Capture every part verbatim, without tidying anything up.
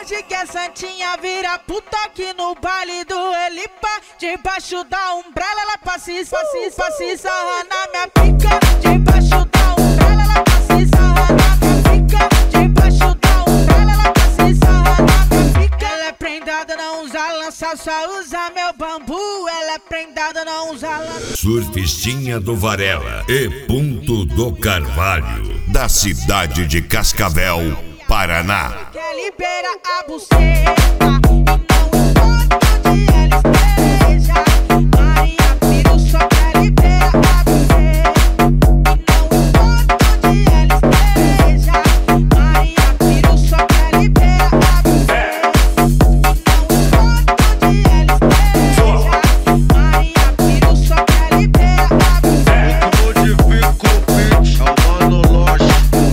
hoje que a Santinha vira puta aqui no baile do Elipa. Debaixo da umbrella ela passa e passa, passa e sarra na minha pica. Debaixo da umbrella ela passa e sarra na minha pica. Debaixo da umbrella ela passa e sarra na minha pica. Ela é prendada, não usa lança, só usa meu bambu. Ela é prendada, não usa lança. Surfistinha do Varela e Ponto do Carvalho, da cidade de Cascavel, Paraná. Quer libera a buceta, e não importa onde ela esteja. Maria Piro só quer libera a buceta, e não importa onde ela esteja. Maria Piro só quer libera a buceta, e não importa onde ela esteja. Maria Piro só quer libera a buceta. Modifica o beat, chamando loja.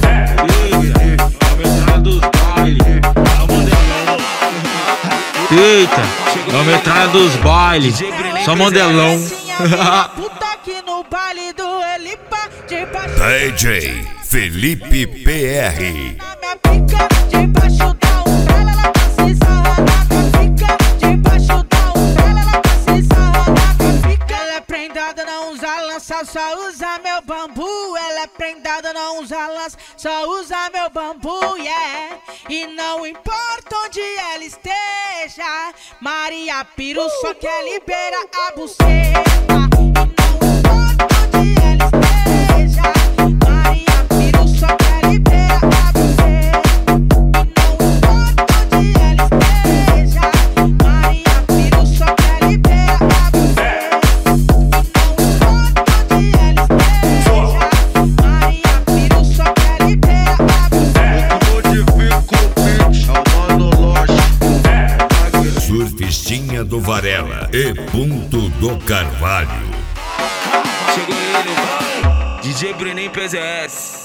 Eita, é o metralha dos bailes, só modelão. Puta aqui no baile do Elipa. D J Felipe P R. Na minha pica, debaixo da umbrella ela passa e sarra na minha pica. Debaixo da umbrella ela passa e sarra na minha pica. Ela é prendada, não usa lança, só usa meu bambu. Ela é prendada, não usa lança, só usa meu bambu, yeah. E não importa onde ela esteja, Maria Piro só quer libera a buceta. E não importa onde ela esteja, Maria Piro só quer libera a buceta. E não importa onde ela esteja, Maria Piro só quer libera a buceta. E não importa onde ela esteja, Maria Piro só quer libera a buceta. Modifica o beat, chamando loja. Surfistinha do Varela e Ponto do Carvalho. Chegou ele, D J Bruninho P Z S.